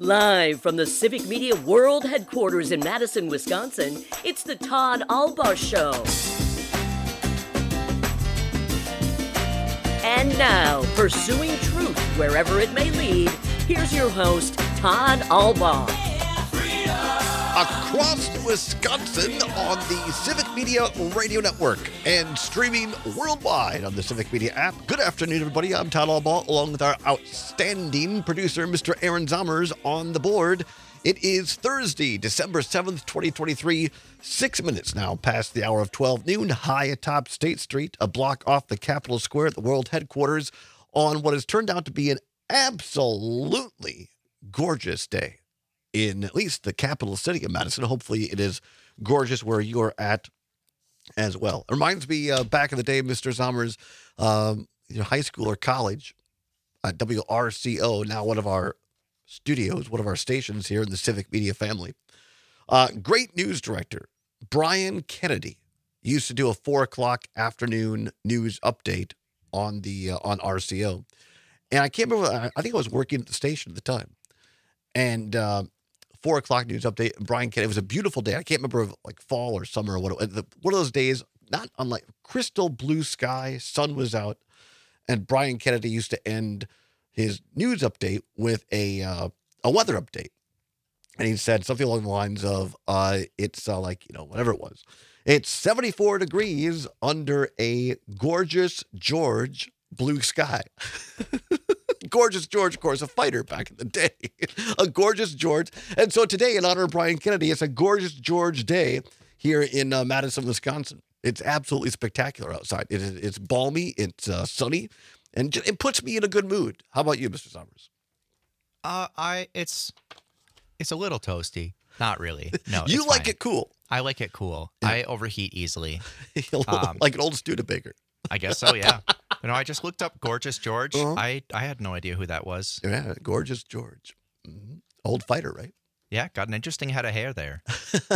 Live from the Civic Media World Headquarters in Madison, Wisconsin, it's the Todd Albaugh Show. And now, pursuing truth wherever it may lead, here's your host, Todd Albaugh. Across Wisconsin on the Civic Media Radio Network and streaming worldwide on the Civic Media app. Good afternoon, everybody. I'm Todd Albaugh, along with our outstanding producer, Mr. Aaron Zommers, on the board. It is Thursday, December 7th, 2023, 6 minutes now past the hour of 12 noon, high atop State Street, a block off the Capitol Square at the World Headquarters on what has turned out to be an absolutely gorgeous day in at least the capital city of Madison. Hopefully it is gorgeous where you're at as well. It reminds me back in the day, Mr. Zommers, high school or college at WRCO, now one of our studios, one of our stations here in the Civic Media family. Great news director, Brian Kennedy, used to do a 4 o'clock afternoon news update on RCO. And I can't remember, I think I was working at the station at the time. And 4 o'clock news update, Brian Kennedy. It was a beautiful day. I can't remember if like fall or summer or what. One of those days, not unlike crystal blue sky, sun was out, and Brian Kennedy used to end his news update with a weather update, and he said something along the lines of, "It's whatever it was. It's 74 degrees under a gorgeous George blue sky." Gorgeous George, of course, a fighter back in the day. A gorgeous George. And so today, in honor of Brian Kennedy, it's a gorgeous George day here in Madison, Wisconsin. It's absolutely spectacular outside. It's balmy, it's sunny, and it puts me in a good mood. How about you, Mr. Summers? It's a little toasty. Not really. No, You it's like fine. it cool. I like it cool. Yeah. I overheat easily. Like an old Studebaker. I guess so, yeah. I just looked up Gorgeous George. Uh-huh. I had no idea who that was. Yeah, gorgeous George. Mm-hmm. Old fighter, right? Yeah, got an interesting head of hair there.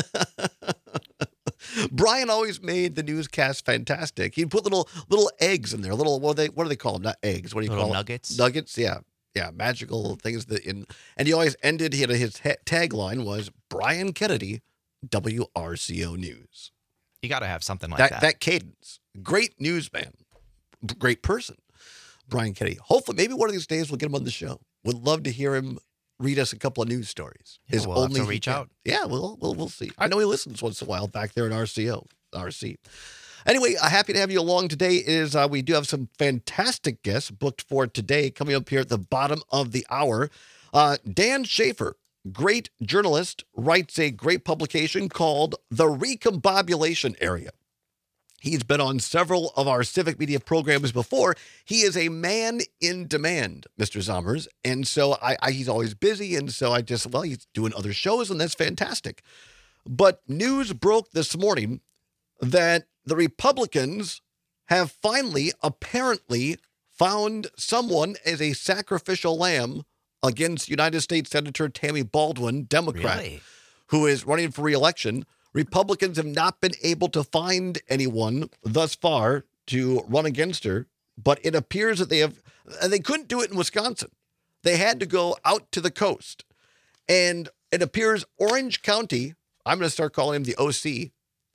Brian always made the newscast fantastic. He'd put little eggs in there. What do they call them? Not eggs. What do you Little call nuggets? them? Nuggets, yeah. Yeah, magical things. And he always ended, his tagline was, Brian Kennedy, WRCO News. You got to have something like that. That cadence. Great newsman. Great person. Brian Kennedy. Hopefully, maybe one of these days we'll get him on the show. Would love to hear him read us a couple of news stories. Yeah, we'll have to reach out. Yeah, we'll see. I know he listens once in a while back there in RC. Anyway, happy to have you along today. We do have some fantastic guests booked for today coming up here at the bottom of the hour. Dan Schaefer, great journalist, writes a great publication called The Recombobulation Area. He's been on several of our Civic Media programs before. He is a man in demand, Mr. Zommers. And so he's always busy. And so he's doing other shows, and that's fantastic. But news broke this morning that the Republicans have finally, apparently, found someone as a sacrificial lamb against United States Senator Tammy Baldwin, Democrat, Really? who is running for re-election. Republicans have not been able to find anyone thus far to run against her, but it appears that they couldn't do it in Wisconsin. They had to go out to the coast. And it appears Orange County, I'm going to start calling him the OC,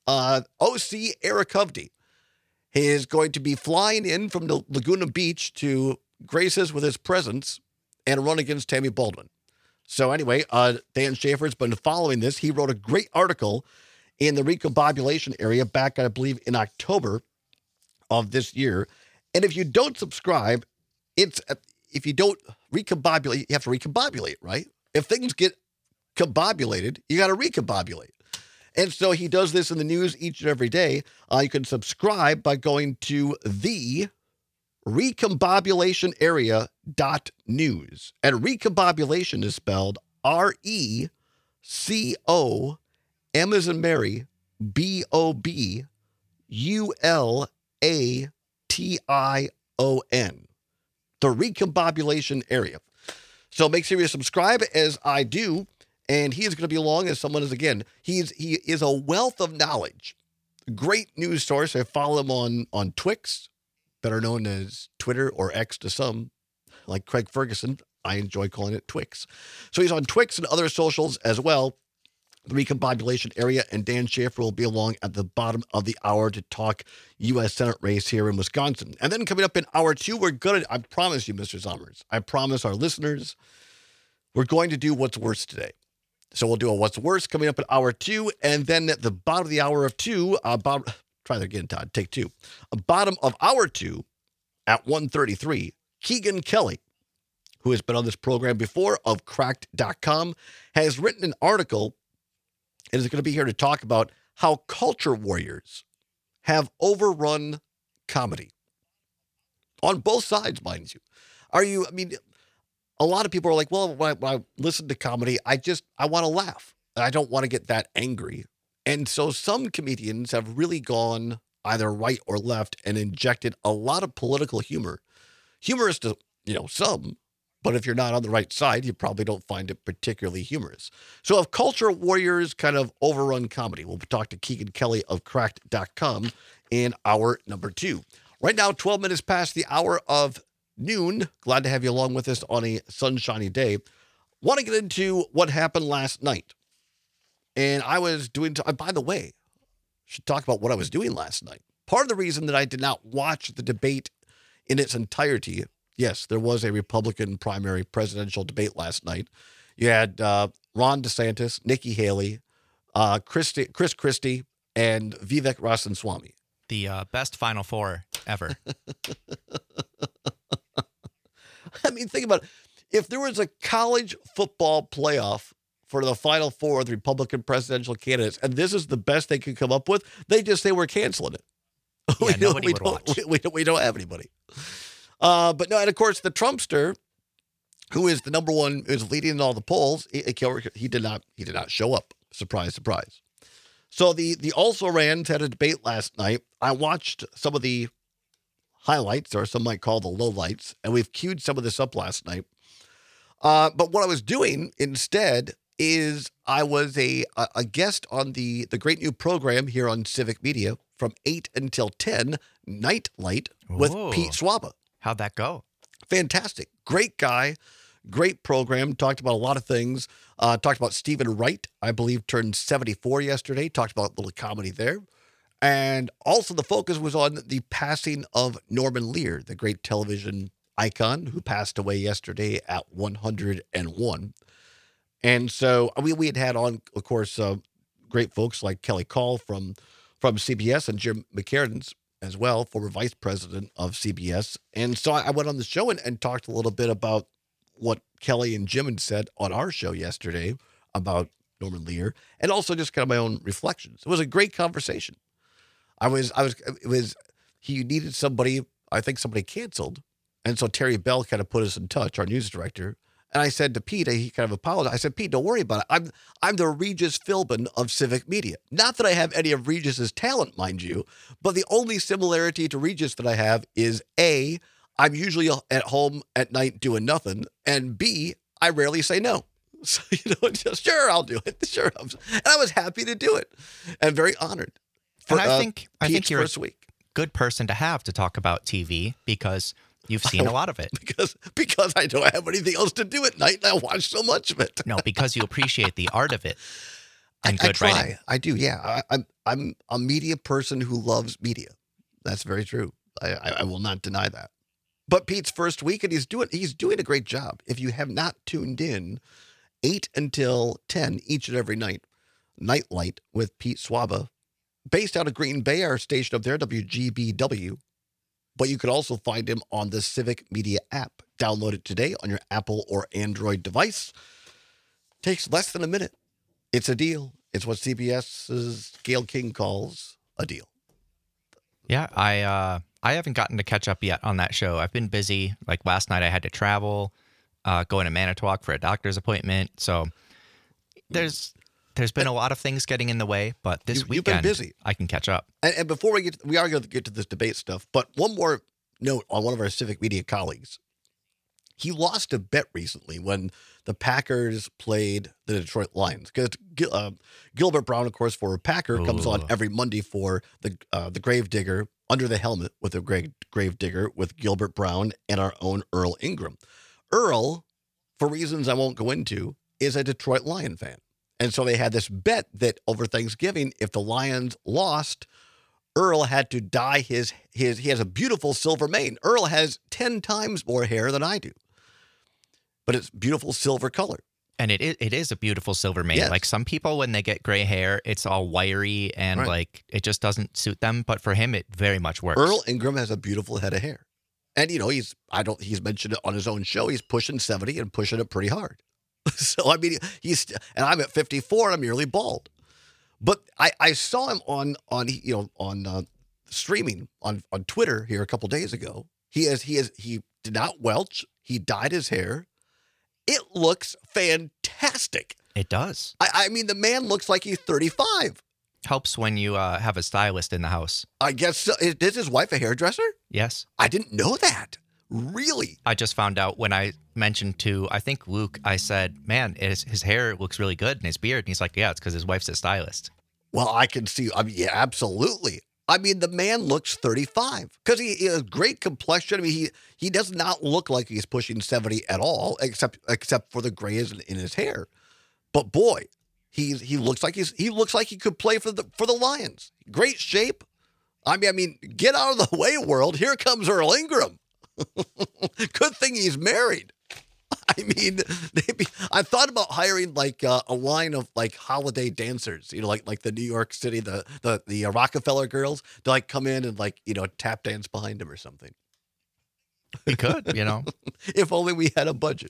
OC Eric Hovde, is going to be flying in from the Laguna Beach to grace us with his presence and run against Tammy Baldwin. So anyway, Dan Schaefer's been following this. He wrote a great article in the Recombobulation Area back, I believe, in October of this year. And if you don't subscribe, if you don't recombobulate, you have to recombobulate, right? If things get combobulated, you got to recombobulate. And so he does this in the news each and every day. You can subscribe by going to the recombobulationarea.news. And recombobulation is spelled RECO, M as in Mary, BOBULATION. The recombobulation area. So make sure you subscribe as I do. And he is going to be along as someone is, again, he is a wealth of knowledge. Great news source. I follow him on Twix, better known as Twitter or X to some, like Craig Ferguson. I enjoy calling it Twix. So he's on Twix and other socials as well. The Recombobulation area, and Dan Schaefer will be along at the bottom of the hour to talk U.S. Senate race here in Wisconsin. And then coming up in hour 2, we're going to, I promise you, Mr. Sommers, I promise our listeners, we're going to do What's Worse today. So we'll do a What's Worse coming up in hour 2, and then at the bottom of the hour of 2, try that again, Todd, take 2. Bottom of hour 2 at 1:33, Keegan Kelly, who has been on this program before of Cracked.com, has written an article and is going to be here to talk about how culture warriors have overrun comedy. On both sides, mind you. A lot of people are like, well, when I listen to comedy, I want to laugh. I don't want to get that angry. And so some comedians have really gone either right or left and injected a lot of political humor. Humorous to, some. But if you're not on the right side, you probably don't find it particularly humorous. So if culture warriors kind of overrun comedy, we'll talk to Keegan Kelly of Cracked.com in hour number 2. Right now, 12 minutes past the hour of noon. Glad to have you along with us on a sunshiny day. Want to get into what happened last night. And I was doing, by the way, should talk about what I was doing last night. Part of the reason that I did not watch the debate in its entirety, yes, there was a Republican primary presidential debate last night. You had Ron DeSantis, Nikki Haley, Chris Christie, and Vivek Ramaswamy. The best Final Four ever. Think about it. If there was a college football playoff for the Final Four of the Republican presidential candidates, and this is the best they could come up with, they just say we're canceling it. Yeah, nobody would watch. We don't have anybody. But no, and of course, the Trumpster, who is the number one, is leading in all the polls, he did not show up. Surprise, surprise. So the also-rans had a debate last night. I watched some of the highlights, or some might call the lowlights, and we've queued some of this up last night. But what I was doing instead is I was a guest on the great new program here on Civic Media from 8 until 10, Nightlight with Pete Swaba. How'd that go? Fantastic. Great guy. Great program. Talked about a lot of things. Talked about Stephen Wright, I believe, turned 74 yesterday. Talked about a little comedy there. And also the focus was on the passing of Norman Lear, the great television icon who passed away yesterday at 101. And so we had on, of course, great folks like Kelly Call from CBS and Jim McCartney as well, former vice president of CBS. And so I went on the show and talked a little bit about what Kelly and Jim had said on our show yesterday about Norman Lear, and also just kind of my own reflections. It was a great conversation. He needed somebody, I think somebody canceled. And so Terry Bell kind of put us in touch, our news director. And I said to Pete, he kind of apologized. I said, Pete, don't worry about it. I'm the Regis Philbin of Civic Media. Not that I have any of Regis's talent, mind you, but the only similarity to Regis that I have is A, I'm usually at home at night doing nothing, and B, I rarely say no. So, just, sure, I'll do it. Sure. And I was happy to do it and very honored. And I think you're first week. Good person to have to talk about TV because you've seen a lot of it. Because I don't have anything else to do at night and I watch so much of it. No, because you appreciate the art of it and I good try. writing. I do, yeah. I'm a media person who loves media. That's very true. I will not deny that. But Pete's first week, and he's doing a great job. If you have not tuned in, 8 until 10 each and every night, Nightlight with Pete Swaba, based out of Green Bay, our station up there, WGBW. But you could also find him on the Civic Media app. Download it today on your Apple or Android device. Takes less than a minute. It's a deal. It's what CBS's Gayle King calls a deal. Yeah, I haven't gotten to catch up yet on that show. I've been busy. Like last night I had to travel, going to Manitowoc for a doctor's appointment. So there's been a lot of things getting in the way, but this weekend you've been busy. I can catch up. And before we are going to get to this debate stuff, but one more note on one of our Civic Media colleagues. He lost a bet recently when the Packers played the Detroit Lions. Because Gilbert Brown, of course, for a Packer, comes on every Monday for the Gravedigger, Under the Helmet with the Gravedigger with Gilbert Brown and our own Earl Ingram. Earl for reasons I won't go into, is a Detroit Lion fan. And so they had this bet that over Thanksgiving, if the Lions lost, Earl had to dye he has a beautiful silver mane. Earl has 10 times more hair than I do, but it's beautiful silver color. And it is a beautiful silver mane. Yes. Like some people, when they get gray hair, it's all wiry and Right. like it just doesn't suit them. But for him, it very much works. Earl Ingram has a beautiful head of hair. And, he's mentioned it on his own show. He's pushing 70 and pushing it pretty hard. So, I mean, and I'm at 54 and I'm nearly bald. But I saw him on streaming on Twitter here a couple days ago. He did not welch. He dyed his hair. It looks fantastic. It does. I mean, the man looks like he's 35. Helps when you have a stylist in the house. I guess so. Is his wife a hairdresser? Yes. I didn't know that. Really? I just found out when I mentioned to, I think, Luke, I said, man, his hair looks really good and his beard. And he's like, yeah, it's because his wife's a stylist. Well, I can see. I mean, yeah, absolutely. I mean, the man looks 35 because he has great complexion. I mean, he does not look like he's pushing 70 at all, except for the grays in his hair. But boy, he looks like he could play for the Lions. Great shape. I mean, get out of the way, world. Here comes Earl Ingram. Good thing he's married. I mean, I thought about hiring like a line of like holiday dancers, like the New York City, the Rockefeller girls to like come in and like, tap dance behind him or something. He could, If only we had a budget.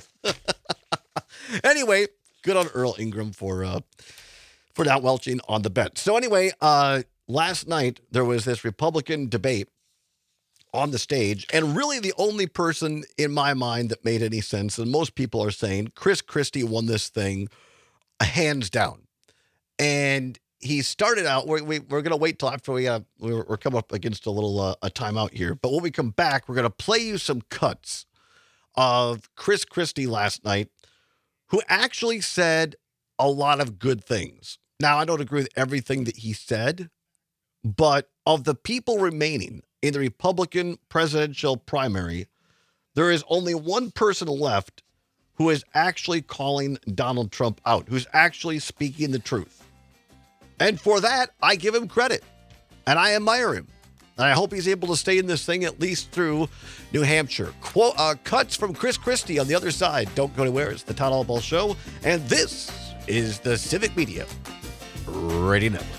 Anyway, good on Earl Ingram for not welching on the bet. So anyway, last night there was this Republican debate on the stage, and really the only person in my mind that made any sense, and most people are saying Chris Christie won this thing hands down. And he started out, we're going to wait till after we're coming up against a little a timeout here, but when we come back, we're going to play you some cuts of Chris Christie last night, who actually said a lot of good things. Now, I don't agree with everything that he said, but of the people remaining in the Republican presidential primary, there is only one person left who is actually calling Donald Trump out, who's actually speaking the truth. And for that, I give him credit, and I admire him. And I hope he's able to stay in this thing at least through New Hampshire. Cuts from Chris Christie on the other side. Don't go anywhere. It's the Todd Albaugh Show, and this is the Civic Media Radio Network.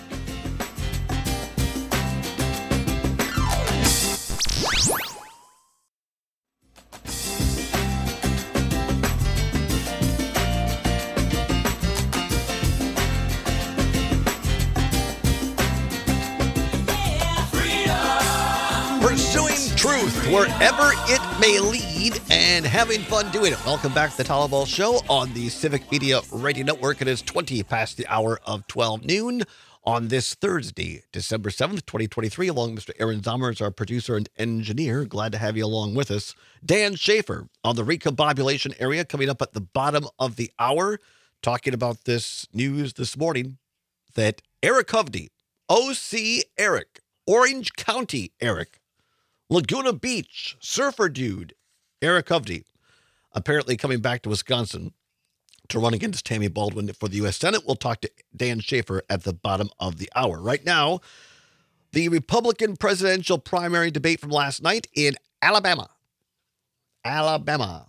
Pursuing truth wherever it may lead and having fun doing it. Welcome back to the Todd Albaugh Show on the Civic Media Radio Network. It is 20 past the hour of 12 noon on this Thursday, December 7th, 2023. Along Mr. Aaron Zomer is our producer and engineer. Glad to have you along with us. Dan Schaefer on the recombobulation area coming up at the bottom of the hour, talking about this news this morning that Eric Hovde, OC Eric, Orange County Eric, Laguna Beach, surfer dude, Eric Hovde, apparently coming back to Wisconsin to run against Tammy Baldwin for the U.S. Senate. We'll talk to Dan Schaefer at the bottom of the hour. Right now, the Republican presidential primary debate from last night in Alabama. the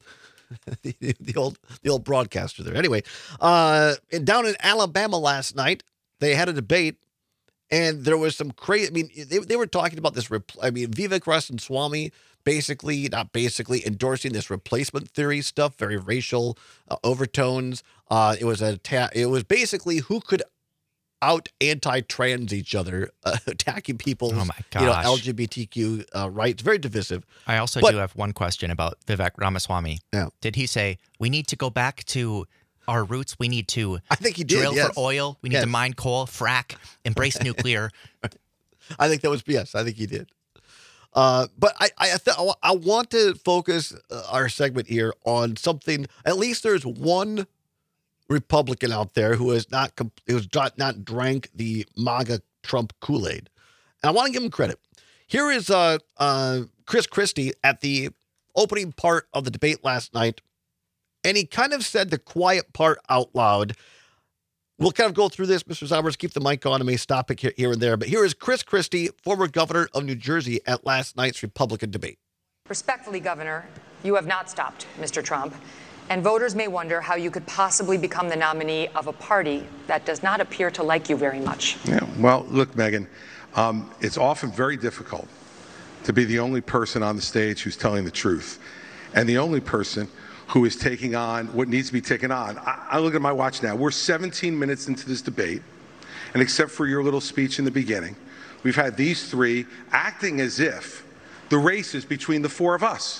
old broadcaster there. Anyway, down in Alabama last night, they had a debate. And there was some crazy, I mean, they were talking about this, Vivek Ramaswamy not basically endorsing this replacement theory stuff, very racial overtones. It was basically who could out anti-trans each other, attacking people's, Oh my gosh. LGBTQ rights. Very divisive. I also do have one question about Vivek Ramaswamy. Yeah. Did he say, we need to go back to our roots? We need to I think he did, drill yes. for oil. We need to mine coal, frack, embrace nuclear. I think that was, yes, I think he did. But I want to focus our segment here on something. At least there's one Republican out there who has not drank the MAGA Trump Kool-Aid. And I want to give him credit. Here is Chris Christie at the opening part of the debate last night, and he kind of said the quiet part out loud. We'll kind of go through this, Mr. Zombers. Keep the mic on. I may stop it here and there. But here is Chris Christie, former governor of New Jersey, at last night's Republican debate. Respectfully, Governor, you have not stopped Mr. Trump. And voters may wonder how you could possibly become the nominee of a party that does not appear to like you very much. Yeah, well, look, Megyn, it's often very difficult to be the only person on the stage who's telling the truth and the only person who is taking on what needs to be taken on. I look at my watch now. We're 17 minutes into this debate, and except for your little speech in the beginning, we've had these three acting as if the race is between the four of us.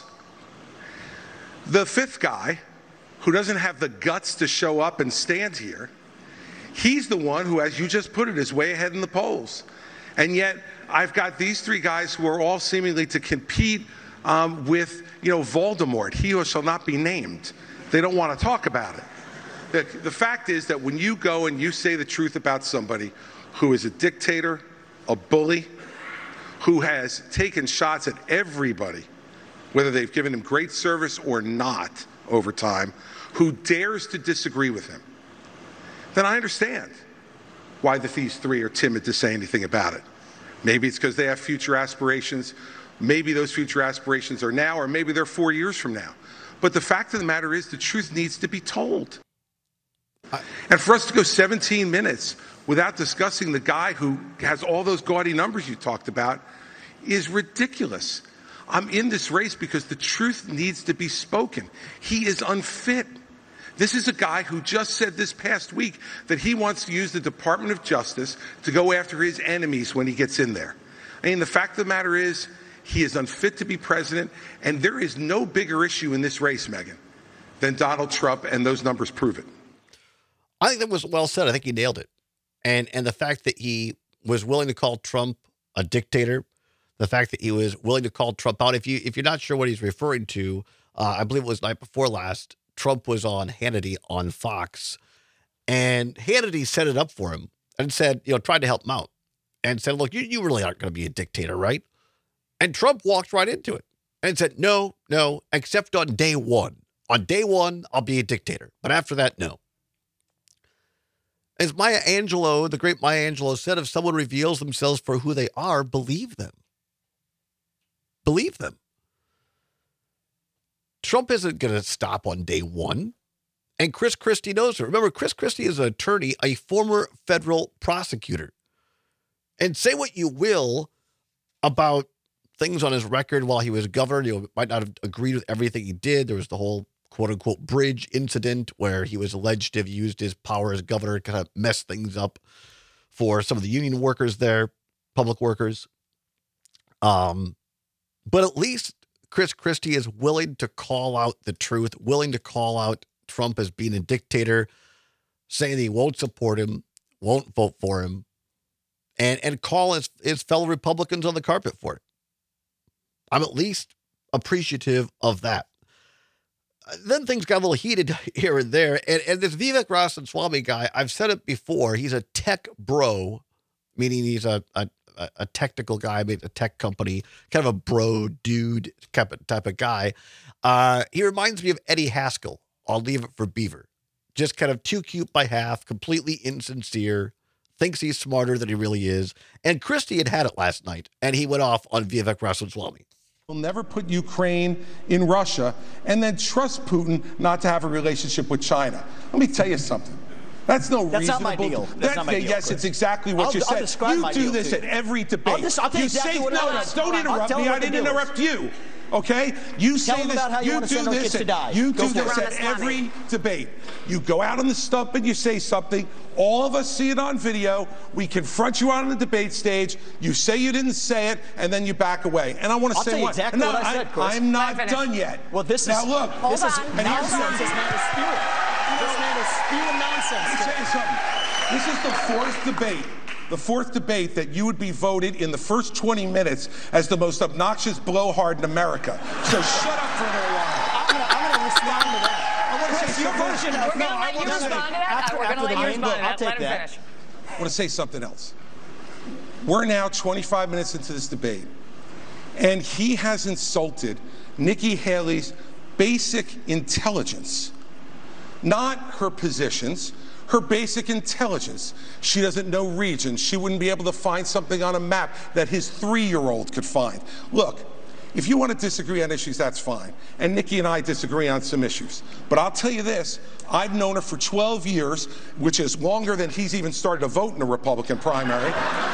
The fifth guy, who doesn't have the guts to show up and stand here, he's the one who, as you just put it, is way ahead in the polls. And yet, I've got these three guys who are all seemingly to compete with, Voldemort, he who shall not be named. They don't want to talk about it. The fact is that when you go and you say the truth about somebody who is a dictator, a bully, who has taken shots at everybody, whether they've given him great service or not over time, who dares to disagree with him, then I understand why these three are timid to say anything about it. Maybe it's because they have future aspirations. Maybe those future aspirations are now, or maybe they're 4 years from now. But the fact of the matter is the truth needs to be told. And for us to go 17 minutes without discussing the guy who has all those gaudy numbers you talked about is ridiculous. I'm in this race because the truth needs to be spoken. He is unfit. This is a guy who just said this past week that he wants to use the Department of Justice to go after his enemies when he gets in there. I mean, the fact of the matter is he is unfit to be president, and there is no bigger issue in this race, Megyn, than Donald Trump, and those numbers prove it. I think that was well said. I think he nailed it. And the fact that he was willing to call Trump a dictator, the fact that he was willing to call Trump out. If you're not sure what he's referring to, I believe it was night before last, Trump was on Hannity on Fox, and Hannity set it up for him and said, tried to help him out and said, look, you really aren't going to be a dictator, right? And Trump walked right into it and said, no, except on day one. On day one, I'll be a dictator. But after that, no. As Maya Angelou, the great Maya Angelou said, if someone reveals themselves for who they are, believe them. Believe them. Trump isn't going to stop on day one. And Chris Christie knows it. Remember, Chris Christie is an attorney, a former federal prosecutor. And say what you will about things on his record while he was governor. You might not have agreed with everything he did. There was the whole quote-unquote bridge incident where he was alleged to have used his power as governor to kind of mess things up for some of the union workers there, public workers. But at least Chris Christie is willing to call out the truth, willing to call out Trump as being a dictator, saying he won't support him, won't vote for him, and call his fellow Republicans on the carpet for it. I'm at least appreciative of that. Then things got a little heated here and there. And this Vivek Ramaswamy guy, I've said it before, he's a tech bro, meaning he's a technical guy, a tech company, kind of a bro dude type of guy. He reminds me of Eddie Haskell. I'll leave it for Beaver. Just kind of too cute by half, completely insincere, thinks he's smarter than he really is. And Christie had it last night, and he went off on Vivek Ramaswamy. We'll never put Ukraine in Russia and then trust Putin not to have a relationship with China. Let me tell you something. That's no reasonable. That's not my deal. That's not my deal. Yes, it's exactly what you said. I'll describe my deal. You do this at every debate. I'll tell you exactly what it is. Don't interrupt me. I didn't interrupt you. Okay? You say this. About how you want to send our kids to die. You do this at every debate. You go out on the stump and you say something. All of us see it on video. We confront you on the debate stage. You say you didn't say it, and then you back away. And I want to say what? Exactly what I said, Chris. I'm not done yet. Well, this now is look. This is nonsense. This man is spewing. This man is spewing nonsense. Let me tell you something. This is the fourth debate. The fourth debate that you would be voted in the first 20 minutes as the most obnoxious blowhard in America. So shut up for a little while. I'm going to respond to that. Your version of We're going to let you respond to that. We're going to let you respond to that. I'll take that. Finish. I want to say something else. We're now 25 minutes into this debate, and he has insulted Nikki Haley's basic intelligence not her positions, her basic intelligence. She doesn't know regions. She wouldn't be able to find something on a map that his 3-year-old could find. Look, if you want to disagree on issues, that's fine. And Nikki and I disagree on some issues. But I'll tell you this, I've known her for 12 years, which is longer than he's even started to vote in the Republican primary.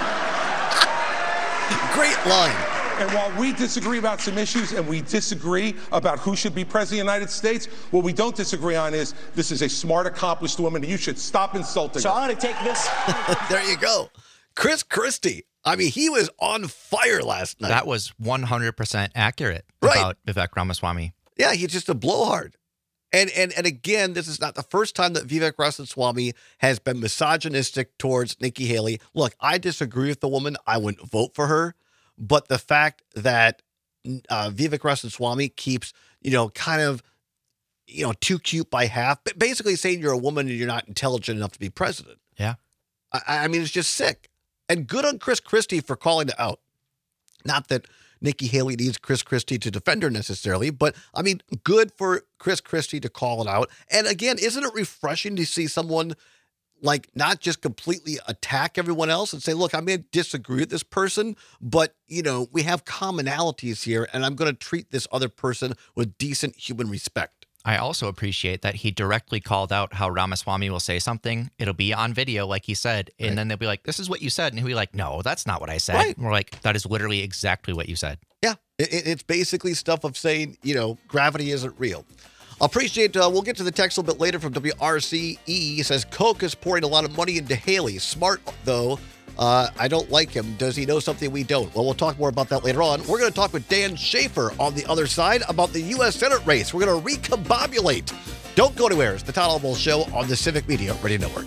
Great line. And while we disagree about some issues and we disagree about who should be president of the United States, what we don't disagree on is this is a smart, accomplished woman, and you should stop insulting her. So I'm going to take this. There you go. Chris Christie. I mean, he was on fire last night. That was 100% accurate Right. about Vivek Ramaswamy. Yeah, he's just a blowhard. And again, this is not the first time that Vivek Ramaswamy has been misogynistic towards Nikki Haley. Look, I disagree with the woman. I wouldn't vote for her. But the fact that Vivek Ramaswamy keeps, kind of, too cute by half, but basically saying you're a woman and you're not intelligent enough to be president. Yeah. I mean, it's just sick. And good on Chris Christie for calling it out. Not that Nikki Haley needs Chris Christie to defend her necessarily, but I mean, good for Chris Christie to call it out. And again, isn't it refreshing to see someone like not just completely attack everyone else and say, look, I may disagree with this person, but we have commonalities here and I'm going to treat this other person with decent human respect. I also appreciate that he directly called out how Ramaswamy will say something. It'll be on video, like he said. And then they'll be like, this is what you said. And he'll be like, no, that's not what I said. Right. And we're like, that is literally exactly what you said. Yeah. It's basically stuff of saying, gravity isn't real. Appreciate, we'll get to the text a little bit later from WRCE. He says, Coke is pouring a lot of money into Haley. Smart, though. I don't like him. Does he know something we don't? Well, we'll talk more about that later on. We're going to talk with Dan Schaefer on the other side about the U.S. Senate race. We're going to recombobulate. Don't go anywhere. It's the Todd Albaugh Show on the Civic Media Radio Network.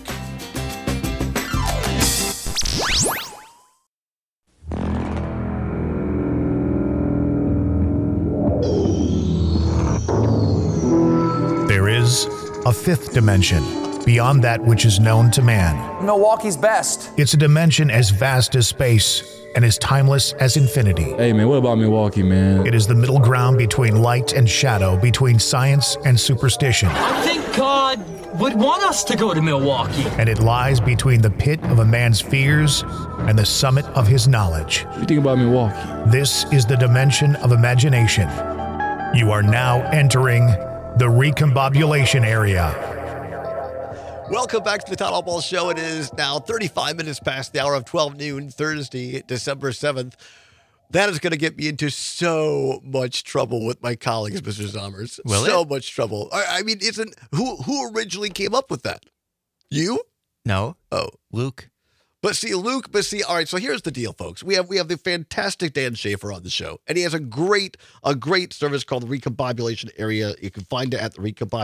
There is a fifth dimension beyond that which is known to man. Milwaukee's best. It's a dimension as vast as space and as timeless as infinity. Hey man, what about Milwaukee, man? It is the middle ground between light and shadow, between science and superstition. I think God would want us to go to Milwaukee. And it lies between the pit of a man's fears and the summit of his knowledge. What do you think about Milwaukee? This is the dimension of imagination. You are now entering the recombobulation area. Welcome back to the Todd Albaugh Show. It is now 35 minutes past the hour of 12 noon, Thursday, December 7th. That is going to get me into so much trouble with my colleagues, Mr. Zommers. So much trouble. I mean, who originally came up with that? You? No. Oh. Luke. All right, so here's the deal, folks. We have the fantastic Dan Schaefer on the show, and he has a great service called the Recombobulation Area. You can find it at the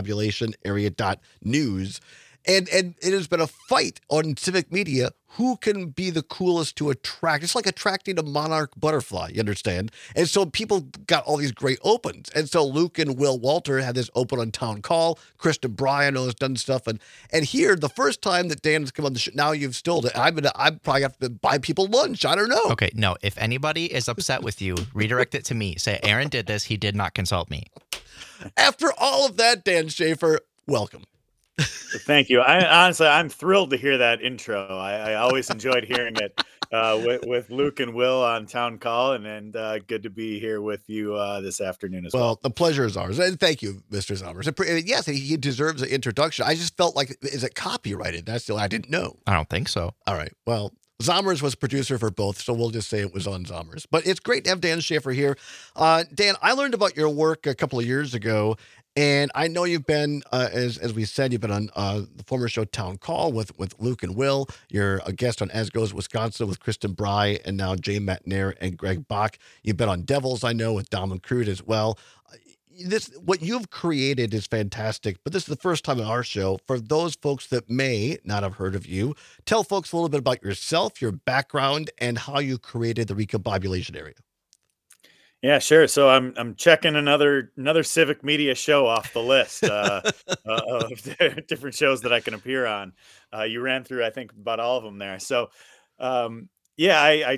recombobulationarea.news. And it has been a fight on civic media. Who can be the coolest to attract? It's like attracting a monarch butterfly, you understand? And so people got all these great opens. And so Luke and Will Walter had this open on Town Call. Kristen Bryan has done stuff. And here, the first time that Dan has come on the show, now you've stilled it. I probably have to buy people lunch. I don't know. Okay, no. If anybody is upset with you, redirect it to me. Say, Aaron did this. He did not consult me. After all of that, Dan Schaefer, welcome. Thank you. I'm thrilled to hear that intro. I always enjoyed hearing it with Luke and Will on Town Call, and good to be here with you this afternoon as well. Well, the pleasure is ours. And thank you, Mr. Zommers. Yes, he deserves an introduction. I just felt like, is it copyrighted? I didn't know. I don't think so. All right. Well, Zommers was producer for both, so we'll just say it was on Zommers. But it's great to have Dan Schaefer here. Dan, I learned about your work a couple of years ago, and I know you've been, as we said, you've been on the former show Town Call with Luke and Will. You're a guest on As Goes Wisconsin with Kristen Bry and now Jay Matnair and Greg Bach. You've been on Devils, I know, with Dom and Crude as well. What you've created is fantastic, but this is the first time on our show. For those folks that may not have heard of you, tell folks a little bit about yourself, your background, and how you created the Recombobulation Area. Yeah, sure. So I'm checking another civic media show off the list of different shows that I can appear on. You ran through, I think, about all of them there. So, I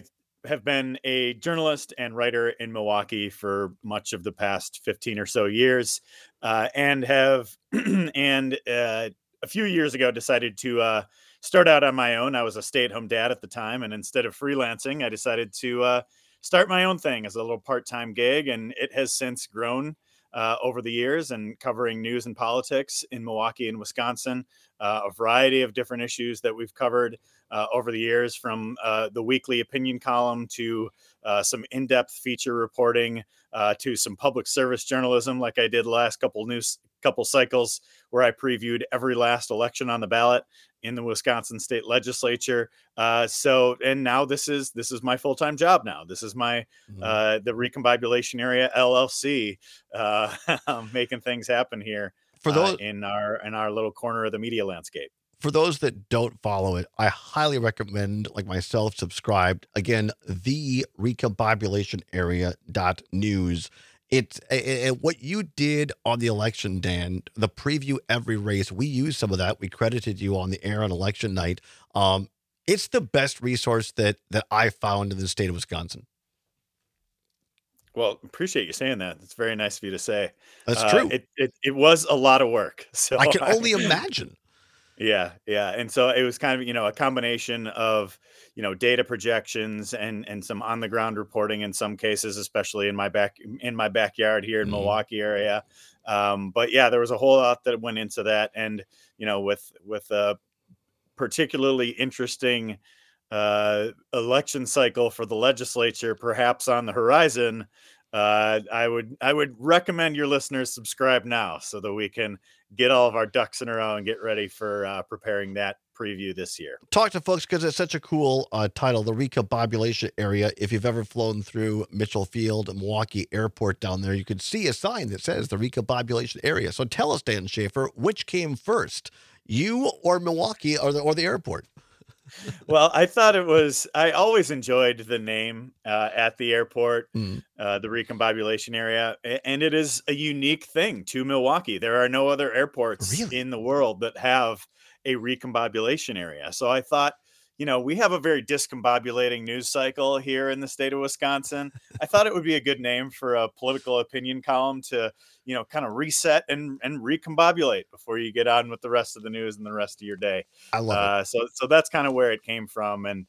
have been a journalist and writer in Milwaukee for much of the past 15 or so years, and have and a few years ago decided to start out on my own. I was a stay-at-home dad at the time, and instead of freelancing, I decided to start my own thing as a little part-time gig, and it has since grown over the years, and covering news and politics in Milwaukee and Wisconsin, a variety of different issues that we've covered over the years, from the weekly opinion column to some in-depth feature reporting to some public service journalism, like I did the last couple cycles, where I previewed every last election on the ballot in the Wisconsin state legislature. And now this is my full-time job. Now this is my the Recombobulation Area LLC, making things happen here For those in our little corner of the media landscape. For those that don't follow it, I highly recommend, like myself, subscribe. Again, the recombobulationarea.news. It's what you did on the election, Dan, the preview every race. We used some of that. We credited you on the air on election night. It's the best resource that I found in the state of Wisconsin. Well, appreciate you saying that. It's very nice of you to say. That's true. It was a lot of work. So I can only imagine. Yeah. And so it was kind of, a combination of, data projections and some on the ground reporting in some cases, especially in my backyard here in Milwaukee area. But yeah, there was a whole lot that went into that. And, with a particularly interesting election cycle for the legislature, perhaps on the horizon, I would recommend your listeners subscribe now so that we can get all of our ducks in a row and get ready for preparing that preview this year. Talk to folks, because it's such a cool title, the Recombobulation Area. If you've ever flown through Mitchell Field and Milwaukee Airport down there, you could see a sign that says the Recombobulation Area. So tell us, Dan Schaefer, which came first, you or Milwaukee or the airport? Well, I always enjoyed the name at the airport, the Recombobulation Area, and it is a unique thing to Milwaukee. There are no other airports in the world that have a recombobulation area. So I thought, we have a very discombobulating news cycle here in the state of Wisconsin. I thought it would be a good name for a political opinion column to, kind of reset and recombobulate before you get on with the rest of the news and the rest of your day. I love it. So that's kind of where it came from. And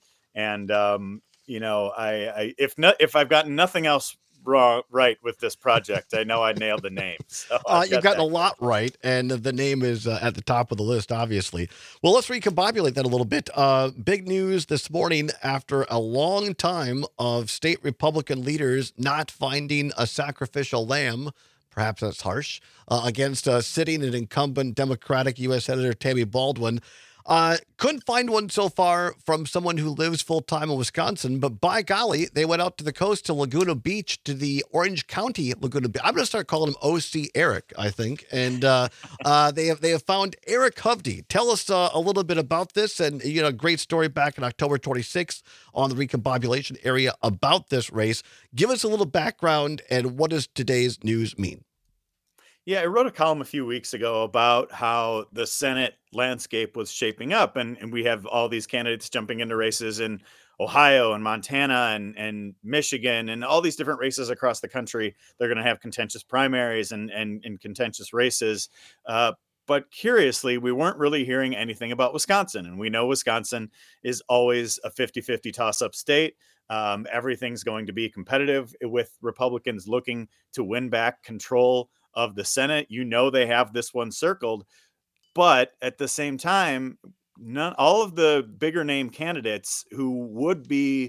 if I've gotten nothing else right with this project, I know I nailed the name. So you've gotten a lot right, and the name is at the top of the list, obviously. Well, let's recombobulate that a little bit. Big news this morning after a long time of state Republican leaders not finding a sacrificial lamb, perhaps that's harsh, against sitting and incumbent Democratic U.S. Senator Tammy Baldwin. Couldn't find one so far from someone who lives full-time in Wisconsin, but by golly, they went out to the coast to Laguna Beach, to the Orange County Laguna Beach. I'm going to start calling him OC Eric, I think. And they have found Eric Hovde. Tell us a little bit about this. And, a great story back on October 26th on the Recombobulation Area about this race. Give us a little background, and what does today's news mean? Yeah, I wrote a column a few weeks ago about how the Senate landscape was shaping up, and we have all these candidates jumping into races in Ohio and Montana and Michigan and all these different races across the country. They're going to have contentious primaries and contentious races. But curiously, we weren't really hearing anything about Wisconsin. And we know Wisconsin is always a 50-50 toss-up state. Everything's going to be competitive with Republicans looking to win back control of the Senate. They have this one circled, but at the same time, all of the bigger name candidates who would be,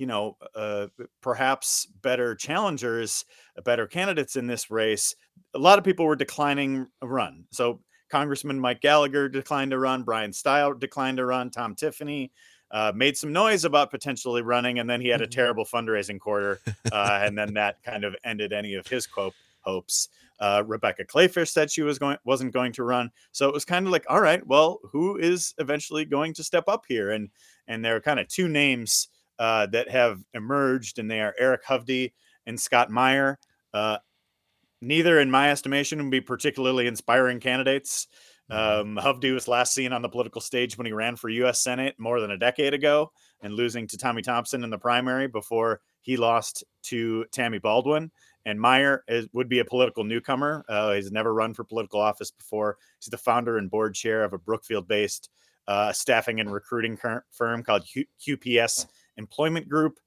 perhaps better challengers, better candidates in this race, a lot of people were declining a run. So Congressman Mike Gallagher declined to run, Brian Stile declined to run, Tom Tiffany made some noise about potentially running, and then he had a terrible fundraising quarter, and then that kind of ended any of his hopes. Rebecca Clayfish said she wasn't going to run. So it was kind of like, all right, well, who is eventually going to step up here? And there are kind of two names that have emerged, and they are Eric Hovde and Scott Meyer. Neither, in my estimation, would be particularly inspiring candidates. Hovde was last seen on the political stage when he ran for U.S. Senate more than a decade ago. and losing to Tommy Thompson in the primary before he lost to Tammy Baldwin. And Meyer would be a political newcomer. He's never run for political office before. He's the founder and board chair of a Brookfield-based staffing and recruiting firm called QPS Employment Group.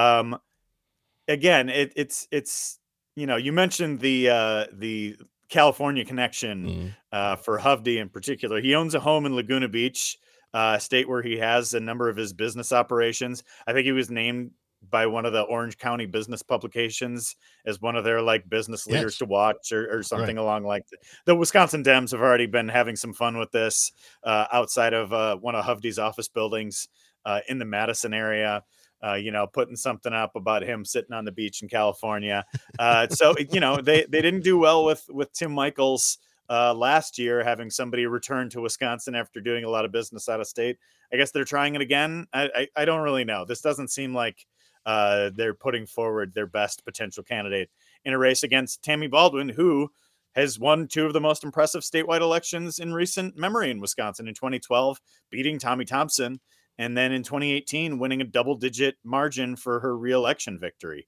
Again, it's you mentioned the California connection for Hovde in particular. He owns a home in Laguna Beach, state where he has a number of his business operations. I think he was named by one of the Orange County business publications as one of their business leaders to watch or something along like that. The Wisconsin Dems have already been having some fun with this outside of one of Hovde's office buildings in the Madison area. Putting something up about him sitting on the beach in California. So they didn't do well with Tim Michels last year, having somebody return to Wisconsin after doing a lot of business out of state. I guess they're trying it again. I don't really know. This doesn't seem like they're putting forward their best potential candidate in a race against Tammy Baldwin, who has won two of the most impressive statewide elections in recent memory in Wisconsin. In 2012, beating Tommy Thompson, and then in 2018, winning a double-digit margin for her re-election victory.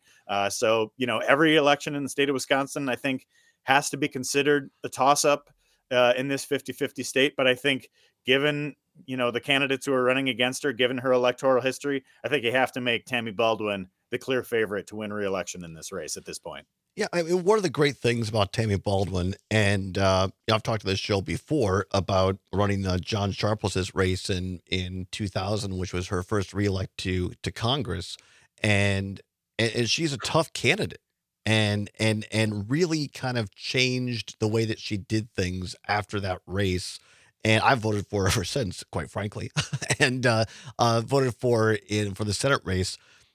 So every election in the state of Wisconsin, I think, has to be considered a toss-up in this 50-50 state. But I think given the candidates who are running against her, given her electoral history, I think you have to make Tammy Baldwin the clear favorite to win re-election in this race at this point. Yeah, I mean, one of the great things about Tammy Baldwin, and I've talked to this show before about running John Sharpless's race in 2000, which was her first reelect to Congress, and she's a tough candidate, and really kind of changed the way that she did things after that race. And I've voted for her ever since, quite frankly, and voted for the Senate race.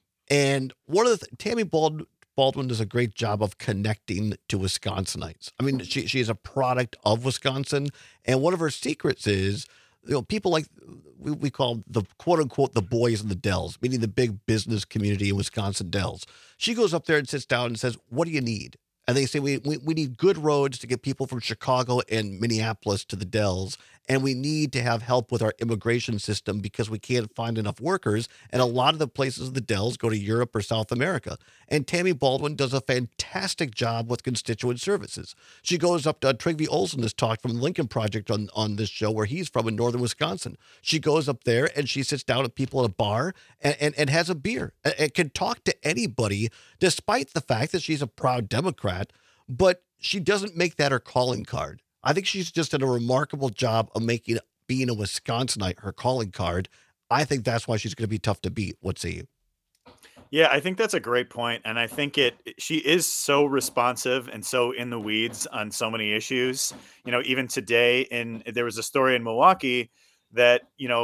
And one of the Tammy Baldwin does a great job of connecting to Wisconsinites. I mean, she is a product of Wisconsin, and one of her secrets is, people like we call the quote unquote the boys in the Dells, meaning the big business community in Wisconsin Dells. She goes up there and sits down and says, "What do you need?" And they say, we need good roads to get people from Chicago and Minneapolis to the Dells. And we need to have help with our immigration system because we can't find enough workers. And a lot of the places in the Dells go to Europe or South America. And Tammy Baldwin does a fantastic job with constituent services. She goes up to Trygve Olsen has talked from the Lincoln Project on this show where he's from in northern Wisconsin. She goes up there and she sits down with people at a bar and has a beer and can talk to anybody despite the fact that she's a proud Democrat, but she doesn't make that her calling card. I think she's just done a remarkable job of making being a Wisconsinite her calling card. I think that's why she's going to be tough to beat. What say you? Yeah, I think that's a great point. And I think she is so responsive and so in the weeds on so many issues. Even today, there was a story in Milwaukee that,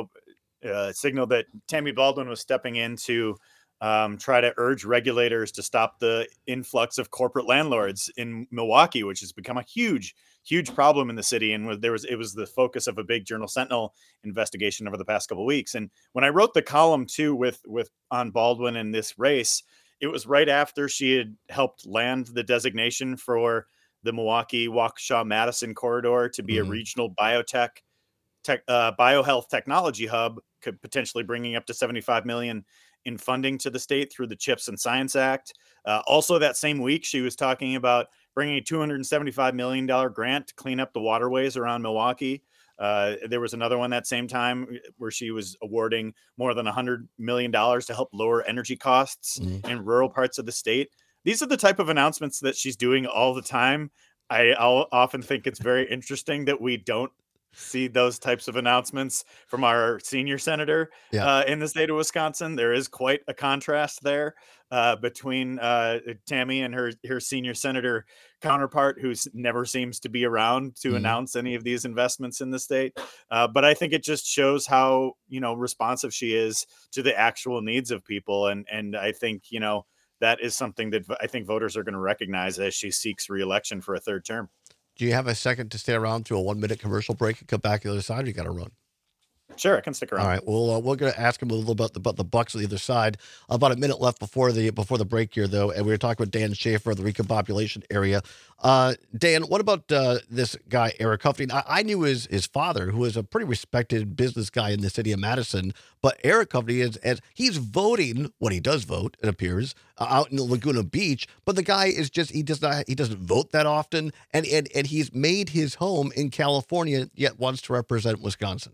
signaled that Tammy Baldwin was stepping in to try to urge regulators to stop the influx of corporate landlords in Milwaukee, which has become a huge problem in the city. And it was the focus of a big Journal Sentinel investigation over the past couple of weeks. And when I wrote the column too with on Baldwin in this race, it was right after she had helped land the designation for the Milwaukee Waukesha Madison corridor to be a regional biohealth technology hub, could potentially bringing up to $75 million in funding to the state through the CHIPS and Science Act. Also that same week, she was talking about bringing a $275 million grant to clean up the waterways around Milwaukee. There was another one that same time where she was awarding more than $100 million to help lower energy costs in rural parts of the state. These are the type of announcements that she's doing all the time. I'll often think it's very interesting that we don't see those types of announcements from our senior senator in the state of Wisconsin. There is quite a contrast there between Tammy and her senior senator counterpart, who never seems to be around to announce any of these investments in the state. But I think it just shows how, responsive she is to the actual needs of people. And I think, that is something that I think voters are going to recognize as she seeks re-election for a third term. Do you have a second to stay around through a 1-minute commercial break and come back to the other side? Or you got to run? Sure, I can stick around. All right. Well, we're going to ask him a little about the Bucks on the other side. About a minute left before the break here, though, and we were talking with Dan Schaefer of the recombobulation area. Dan, what about this guy Eric Huffington? I knew his father, who is a pretty respected business guy in the city of Madison. But Eric Huffington he's voting when he does vote, it appears, out in Laguna Beach. But the guy is he doesn't vote that often, and he's made his home in California, yet wants to represent Wisconsin.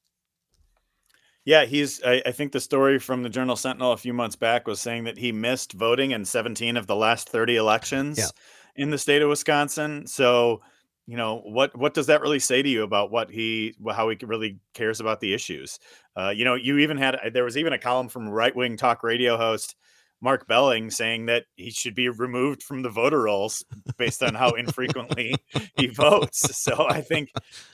Yeah, I think the story from the Journal Sentinel a few months back was saying that he missed voting in 17 of the last 30 elections in the state of Wisconsin. So, what does that really say to you about how he really cares about the issues? There was even a column from right-wing talk radio host Mark Belling saying that he should be removed from the voter rolls based on how infrequently he votes. So I think,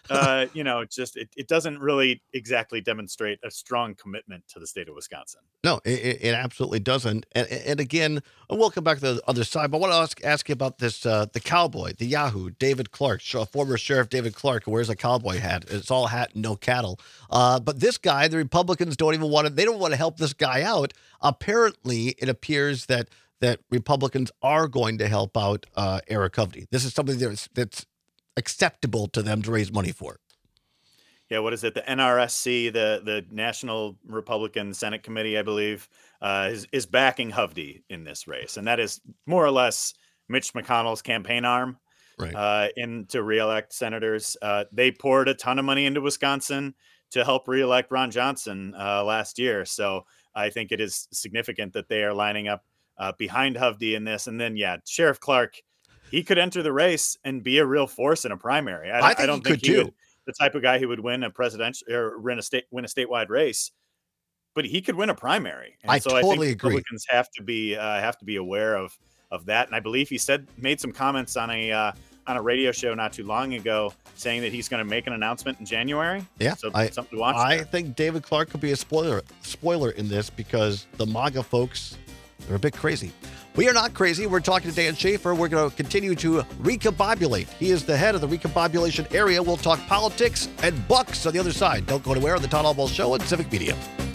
it doesn't really exactly demonstrate a strong commitment to the state of Wisconsin. No, it absolutely doesn't. And again, we'll come back to the other side, but I want to ask you about this, the cowboy, the Yahoo, David Clark, former Sheriff David Clark, who wears a cowboy hat. It's all hat and no cattle. But this guy, the Republicans don't want to help this guy out. Apparently, it appears that Republicans are going to help out Eric Huffington. This is something that's acceptable to them to raise money for. Yeah, what is it? The NRSC, the National Republican Senate Committee, I believe, is backing Huffington in this race, and that is more or less Mitch McConnell's campaign arm, right? To reelect senators. They poured a ton of money into Wisconsin to help reelect Ron Johnson last year. So I think it is significant that they are lining up behind Huffington in this. And then, Sheriff Clark, he could enter the race and be a real force in a primary. I don't think he would, the type of guy who would win a presidential or win a statewide race, but he could win a primary. And I think agree. Republicans have to be aware of that. And I believe he made some comments on a radio show not too long ago saying that he's going to make an announcement in January. Yeah. So something to watch. I think David Clark could be a spoiler in this because the MAGA folks, they're a bit crazy. We are not crazy. We're talking to Dan Schaefer. We're going to continue to recombobulate. He is the head of the recombobulation area. We'll talk politics and Bucks on the other side. Don't go anywhere on the Todd Albaugh Show on Civic Media.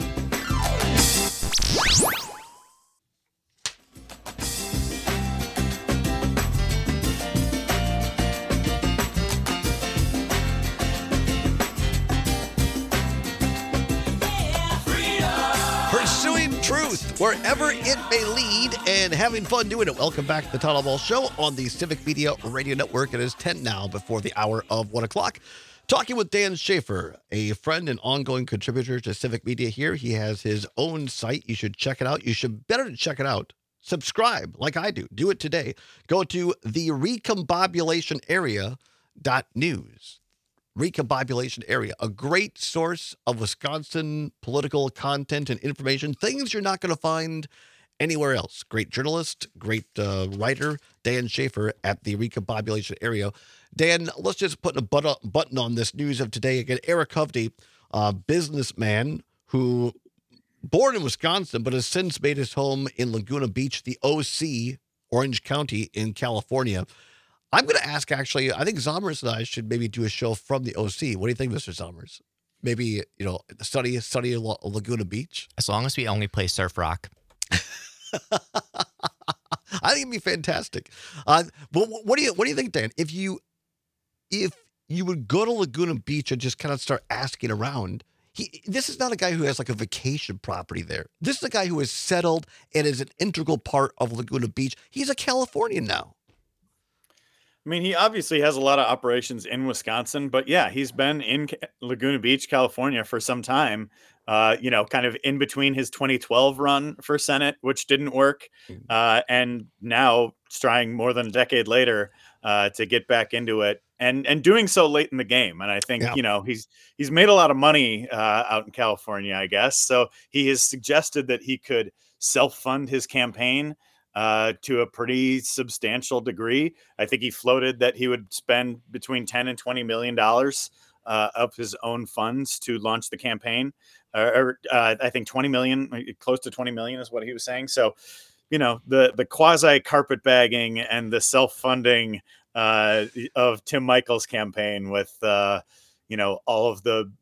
Truth, wherever it may lead, and having fun doing it. Welcome back to the Todd Albaugh Show on the Civic Media Radio Network. It is 10 now before the hour of 1 o'clock. Talking with Dan Schaefer, a friend and ongoing contributor to Civic Media here. He has his own site. You should check it out. You should better check it out. Subscribe like I do. Do it today. Go to the recombobulationarea.news. Recombobulation area, a great source of Wisconsin political content and information, things you're not going to find anywhere else. Great journalist, great writer, Dan Schaefer at the recombobulation area. Dan, let's just put a button on this news of today. Again, Eric Huffington, a businessman who born in Wisconsin, but has since made his home in Laguna Beach, the OC, Orange County in California. I'm going to ask, actually, I think Zommers and I should maybe do a show from the OC. What do you think, Mr. Zommers? Maybe, sunny Laguna Beach? As long as we only play surf rock. I think it'd be fantastic. But what do you think, Dan? If you would go to Laguna Beach and just kind of start asking around, this is not a guy who has like a vacation property there. This is a guy who is settled and is an integral part of Laguna Beach. He's a Californian now. I mean, he obviously has a lot of operations in Wisconsin, but yeah, he's been in Laguna Beach, California for some time, kind of in between his 2012 run for Senate, which didn't work, and now trying more than a decade later to get back into it and doing so late in the game. And I think, he's made a lot of money out in California, I guess. So he has suggested that he could self-fund his campaign to a pretty substantial degree. I think he floated that he would spend between $10 and $20 million of his own funds to launch the campaign. I think 20 million, close to 20 million is what he was saying. So, the quasi carpetbagging and the self-funding of Tim Michael's campaign with, all of the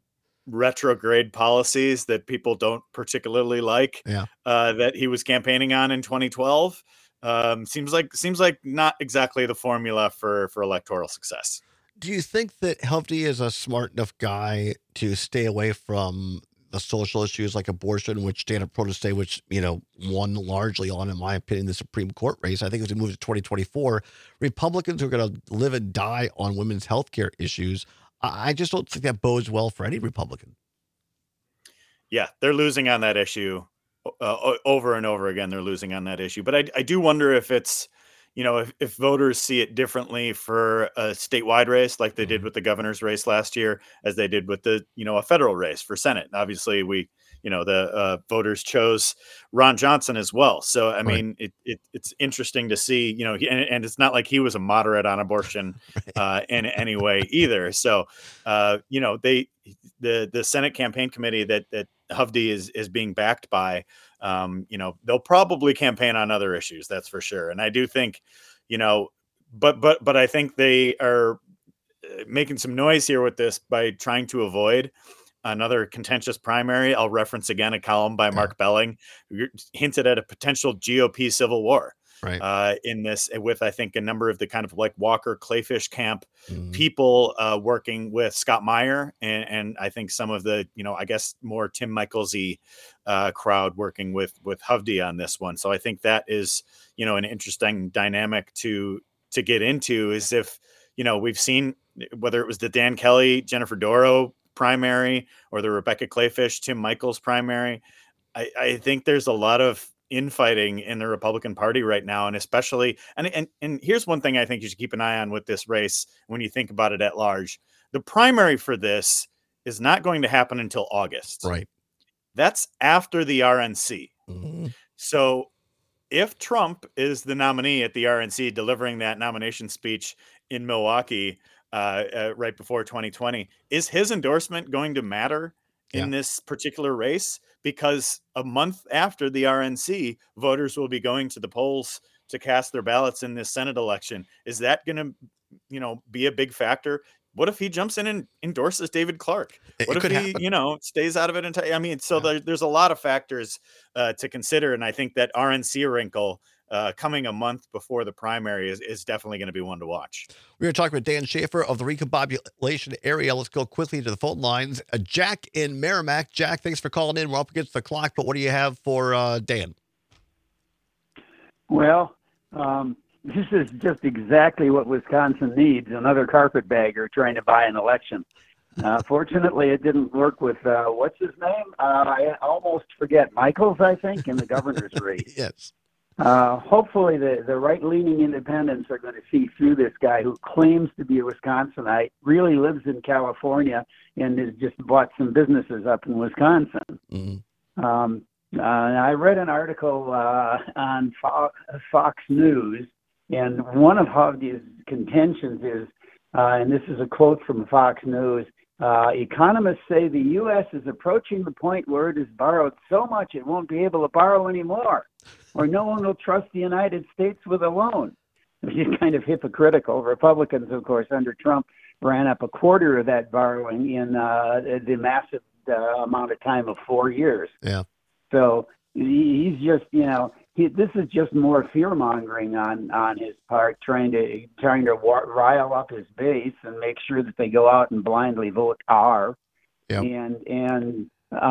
retrograde policies that people don't particularly like. Yeah. That he was campaigning on in 2012. Seems like not exactly the formula for electoral success. Do you think that Hovde is a smart enough guy to stay away from the social issues like abortion, which Dana Proteste, which, won largely on, in my opinion, the Supreme Court race? I think as we move to 2024, Republicans are going to live and die on women's health care issues. I just don't think that bodes well for any Republican. Yeah, they're losing on that issue over and over again. They're losing on that issue. But I do wonder if it's, if voters see it differently for a statewide race, like they did with the governor's race last year, as they did with the, a federal race for Senate. Obviously, the voters chose Ron Johnson as well. So, I mean, it's interesting to see, and it's not like he was a moderate on abortion in any way either. So, the Senate campaign committee that Hovde is being backed by, they'll probably campaign on other issues. That's for sure. And I do think, but I think they are making some noise here with this by trying to avoid another contentious primary. I'll reference again a column by Mark Belling, who hinted at a potential GOP civil war. Right. In this, with I think a number of the kind of like Walker Clayfish camp people working with Scott Meyer, and I think some of the I guess more Tim Michels-y crowd working with Hovde on this one. So I think that is an interesting dynamic to get into. Is if we've seen whether it was the Dan Kelly Jennifer Doro primary or the Rebecca Clayfish Tim Michels primary, I think there's a lot of infighting in the Republican Party right now, and especially and here's one thing I think you should keep an eye on with this race when you think about it at large. The primary for this is not going to happen until August. Right. That's after the RNC. Mm-hmm. So if Trump is the nominee at the RNC delivering that nomination speech in Milwaukee right before 2020, is his endorsement going to matter in this particular race? Because a month after the RNC, voters will be going to the polls to cast their ballots in this Senate election. Is that going to, be a big factor? What if he jumps in and endorses David Clark? What if he, happen. Stays out of it entirely? I mean, so there's a lot of factors to consider. And I think that RNC wrinkle coming a month before the primary is definitely going to be one to watch. We were talking with Dan Schaefer of the Recombobulation area. Let's go quickly to the phone lines. Jack in Merrimack. Jack, thanks for calling in. We're up against the clock, but what do you have for Dan? Well, this is just exactly what Wisconsin needs, another carpetbagger trying to buy an election. Fortunately, it didn't work with, what's his name? I almost forget. Michels, I think, in the governor's race. Yes. Hopefully the right-leaning independents are going to see through this guy who claims to be a Wisconsinite, really lives in California, and has just bought some businesses up in Wisconsin. Mm-hmm. I read an article on Fox News, and one of Hovde's contentions is, and this is a quote from Fox News, economists say the U.S. is approaching the point where it has borrowed so much it won't be able to borrow anymore, or no one will trust the United States with a loan. Which is kind of hypocritical. Republicans, of course, under Trump, ran up a quarter of that borrowing in the massive amount of time of 4 years. Yeah. So he's just, this is just more fear mongering on his part, trying to rile up his base and make sure that they go out and blindly vote R. Yep. And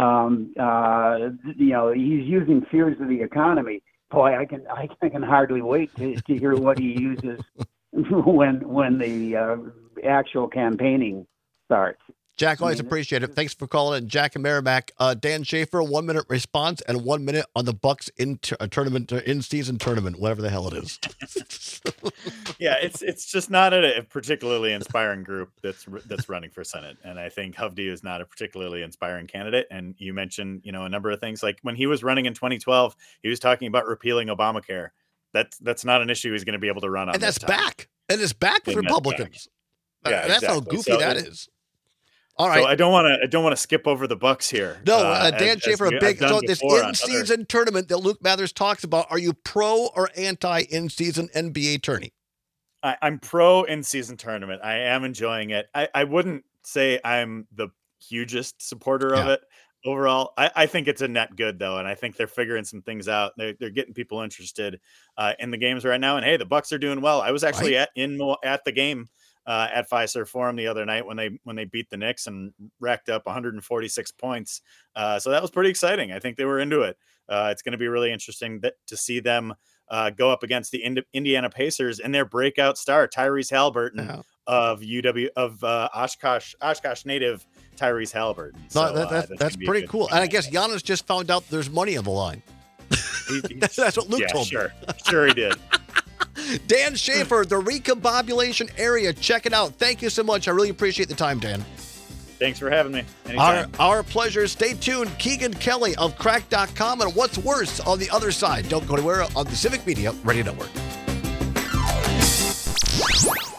he's using fears of the economy. Boy, I can hardly wait to hear what he uses when the actual campaigning starts. Jack, always appreciate it. Thanks for calling in. Jack and Merrimack. Dan Schaefer, 1 minute response and 1 minute on the Bucks in-season tournament, whatever the hell it is. Yeah, it's just not a particularly inspiring group that's running for Senate, and I think Hovde is not a particularly inspiring candidate. And you mentioned, a number of things, like when he was running in 2012, he was talking about repealing Obamacare. That's not an issue he's going to be able to run on. And that's back. And it's back with Republicans. Yeah, that's how goofy that is. All right. So I don't want to skip over the Bucks here. No, Dan Schaefer, this in-season tournament that Luke Mathers talks about. Are you pro or anti in-season NBA tourney? I'm pro in-season tournament. I am enjoying it. I wouldn't say I'm the hugest supporter of it overall. I think it's a net good though, and I think they're figuring some things out. They're getting people interested in the games right now. And hey, the Bucks are doing well. I was actually at the game at Fiserv Forum the other night when they beat the Knicks and racked up 146 points. So that was pretty exciting. I think they were into it. It's going to be really interesting to see them go up against the Indiana Pacers and their breakout star Tyrese Haliburton of Oshkosh native Tyrese Haliburton. So, that's pretty cool. And I guess Giannis just found out there's money on the line. That's what Luke told me. Sure he did. Dan Schaefer, the recombobulation area. Check it out. Thank you so much. I really appreciate the time, Dan. Thanks for having me. Anytime. Our pleasure. Stay tuned. Keegan Kelly of Crack.com and What's Worse on the other side. Don't go anywhere on the Civic Media Radio Network.